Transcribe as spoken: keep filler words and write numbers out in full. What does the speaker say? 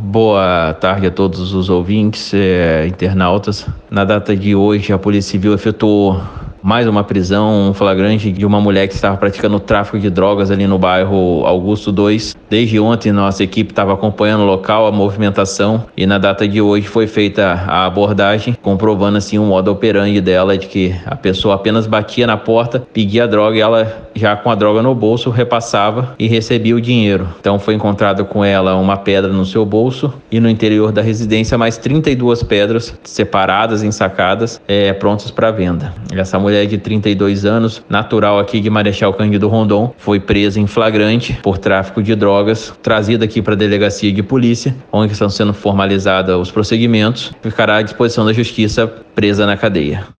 Boa tarde a todos os ouvintes, eh, internautas. Na data de hoje, a Polícia Civil efetuou mais uma prisão, um flagrante de uma mulher que estava praticando tráfico de drogas ali no bairro Augusto dois. Desde ontem, nossa equipe estava acompanhando o local, a movimentação, e na data de hoje foi feita a abordagem, comprovando assim o modo operandi dela, de que a pessoa apenas batia na porta, pedia a droga e ela, já com a droga no bolso, repassava e recebia o dinheiro. Então foi encontrado com ela uma pedra no seu bolso e no interior da residência mais trinta e duas pedras separadas, ensacadas, é, prontas para venda. Essa mulher mulher de trinta e dois anos, natural aqui de Marechal Cândido Rondon, foi presa em flagrante por tráfico de drogas, trazida aqui para a delegacia de polícia, onde estão sendo formalizados os procedimentos, ficará à disposição da justiça, presa na cadeia.